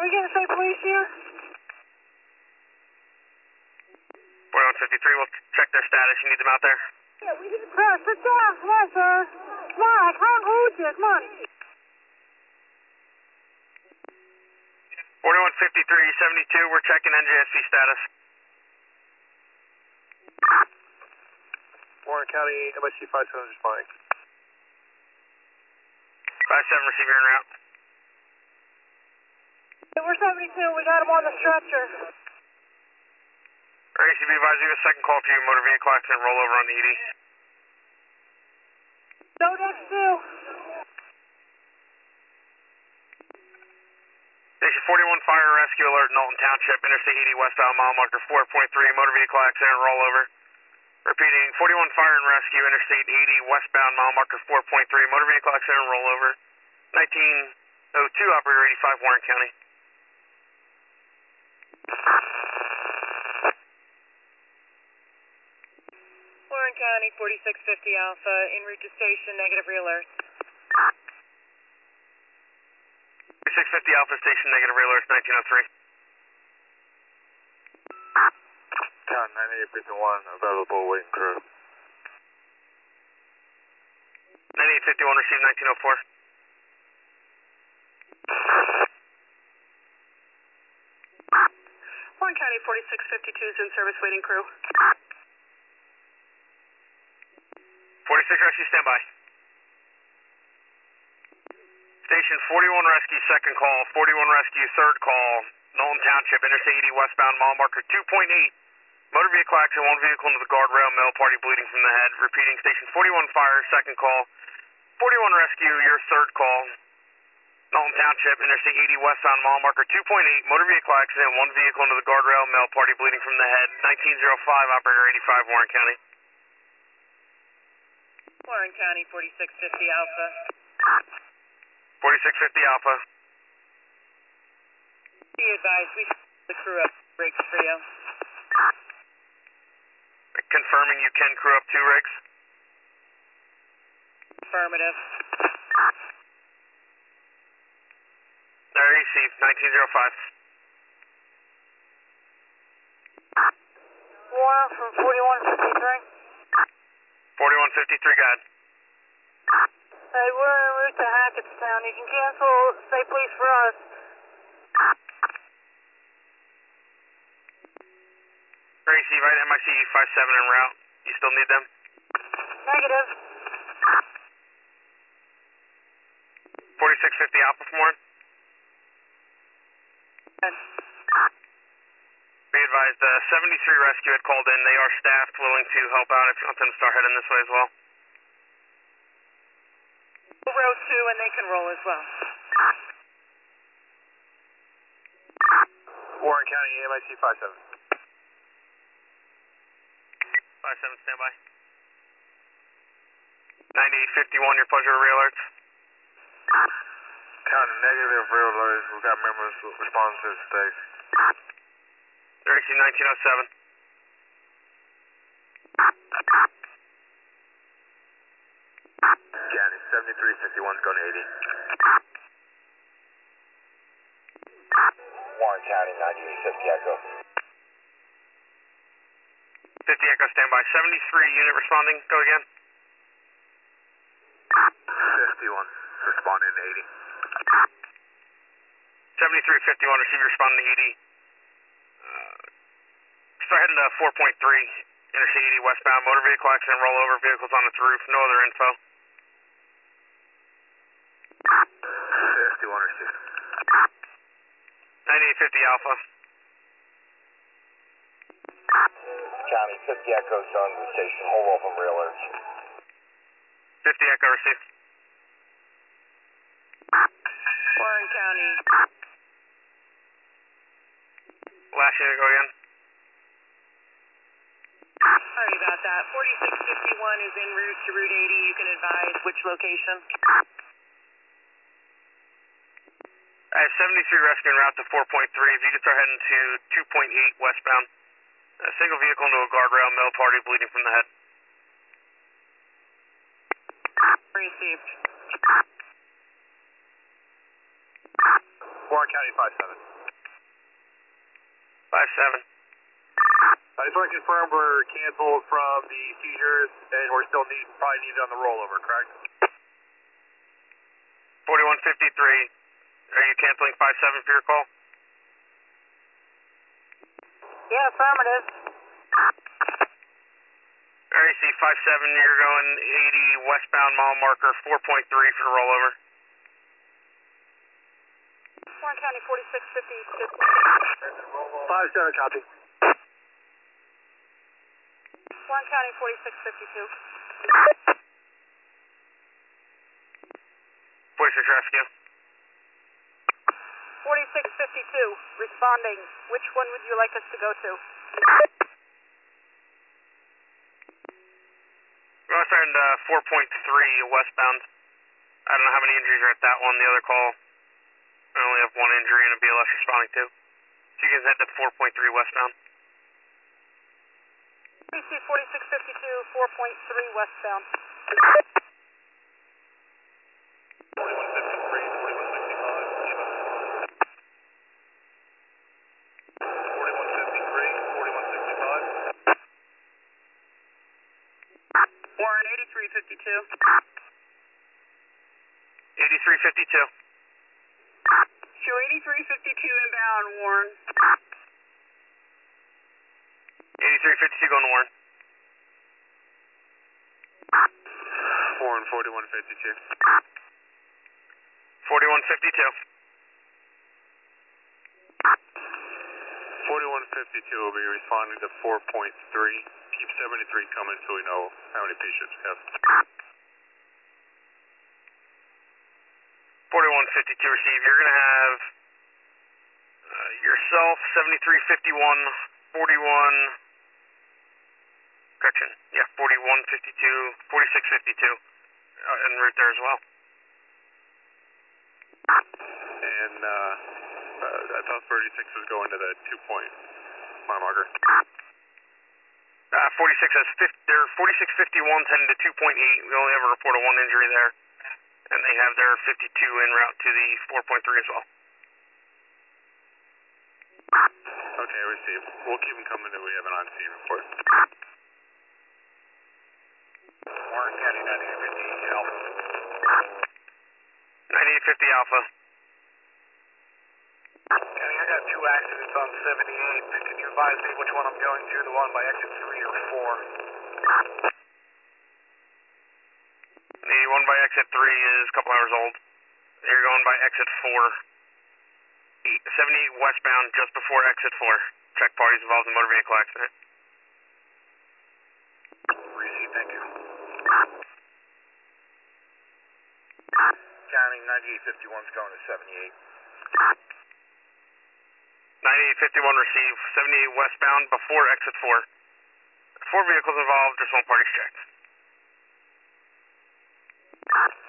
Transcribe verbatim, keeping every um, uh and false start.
we getting state police here? forty-one fifty-three, we'll check their status. You need them out there? Yeah, we need to press. Sit down. Come on, sir. Come on, I can't hold you. Come on. forty-one fifty-three seventy-two, we're checking N J S P status. Warren County, M I C five seven responding. five seven, receiver en route. Hey, we're seventy-two. We got him on the stretcher. A C B advisor, you have a second call for you. Motor vehicle accident rollover on the E D. No, next two. Station forty-one, fire and rescue alert, Knowlton Township, Interstate eighty westbound, mile marker four point three, motor vehicle accident rollover. Repeating, forty-one, fire and rescue, Interstate eighty westbound, mile marker four point three, motor vehicle accident rollover. nineteen oh two, operator eighty-five, Warren County. Warren County, forty-six fifty Alpha, en route to station, negative re-alert. forty-six fifty Alpha station, negative re-alert, nineteen oh three. Town ninety-eight fifty-one, available, waiting crew. ninety-eight fifty-one, received nineteen oh four. Warren County, forty-six fifty-two is in service, waiting crew. forty-six rescue, standby. Station forty-one rescue, second call. forty-one rescue, third call. Knowlton Township, Interstate eighty westbound, mile marker two point eight. Motor vehicle accident, one vehicle into the guardrail, male party bleeding from the head. Repeating, station forty-one fire, second call. forty-one rescue, your third call. Knowlton Township, Interstate eighty westbound, mile marker two point eight. Motor vehicle accident, one vehicle into the guardrail, male party bleeding from the head. nineteen oh five, operator eighty-five, Warren County. Warren County, forty-six fifty Alpha. forty-six fifty Alpha. Be advised, we the crew up rigs for you. Confirming you can crew up two rigs. Affirmative. There, received, nineteen oh five. Warren from forty-one fifty-three. forty-one fifty-three, got it. Hey, we're en route to Hackettstown. You can cancel state police for us. Receive, right, M I C five seven en route. You still need them? Negative. forty-six fifty Alpha from Warren. Yes. Be advised, uh, seventy-three rescue had called in. They are staffed, willing to help out if you want them to start heading this way as well. We'll row two and they can roll as well. Warren County, M I C five seven. five seven, standby. ninety-eight fifty-one, your pleasure, re-alerts. County, negative real alerts. We've got members responding to the state. Racing nineteen oh seven. County, seventy-three fifty-one is going to eighty. Warren County, ninety-eight fifty Echo. fifty Echo, standby. seventy-three unit responding. Go again. fifty-one, responding to eighty. seventy-three fifty-one, receive responding to E D. Uh, start heading to four point three, Interstate eighty westbound. Motor vehicle accident, rollover. Vehicles on its roof. No other info. fifty-one received. ninety-eight fifty Alpha. County, fifty Echo, showing the station. Hold off on real alerts. fifty Echo, received. Warren County. Last unit, go again. Sorry about that. forty-six fifty-one is en route to Route eighty. You can advise which location. I have seventy-three rescue en route to four point three. If you could start heading to two point eight westbound. A single vehicle into a guardrail, male party bleeding from the head. Received. Warren County five seven. five seven. I just want to confirm we're canceled from the seizures and we're still need, probably needed on the rollover, correct? forty-one fifty-three. Are you canceling five seven for your call? Yeah, affirmative. R A C five seven, you're going eighty westbound mile marker four point three for the rollover. Warren County forty-six fifty-two. five seven, copy. Warren County forty-six fifty-two. forty-six rescue. forty-six fifty-two, responding. Which one would you like us to go to? We're going to start in uh, four point three westbound. I don't know how many injuries are at that one. The other call, I only have one injury and a B L S responding to. So you can head to four point three westbound. B C forty-six fifty-two, four point three westbound. forty-one fifty-three, forty-one sixty-five, forty-one fifty-three, forty-one sixty-five. Warren eighty-three fifty-two. eighty-three fifty-two. Show eighty-three fifty-two inbound, Warren. eighty-three fifty-two going to Warren. Warren forty-one fifty-two. forty-one fifty-two. forty-one fifty-two will be responding to four point three. Keep seventy-three coming so we know how many patients we have. forty-one fifty-two receive. You're going to have uh, yourself, seventy-three fifty-one, forty-one, correction, yeah, forty-one fifty-two, forty-six fifty-two, uh, en route there as well. And uh, uh, I thought thirty-six was going to the two-point mile marker. Uh, forty-six has fifty, they're forty-six fifty-one heading to two point eight. We only have a report of one injury there. And they have their fifty-two en route to the four point three as well. Okay, received. We'll keep them coming until we have an on-scene report. Warren County ninety-eight fifty Alpha. ninety-eight fifty Alpha. County, I got two accidents on seventy-eight. Can you advise me which one I'm going to, the one by exit three or four? The one by exit three is a couple hours old. You're going by exit four. seventy-eight westbound just before exit four. Check parties involved in motor vehicle accident. Receive, thank you. County ninety-eight fifty-one is going to seventy-eight. ninety-eight fifty-one receive. seventy-eight westbound before exit four. Four vehicles involved, just one party's checked.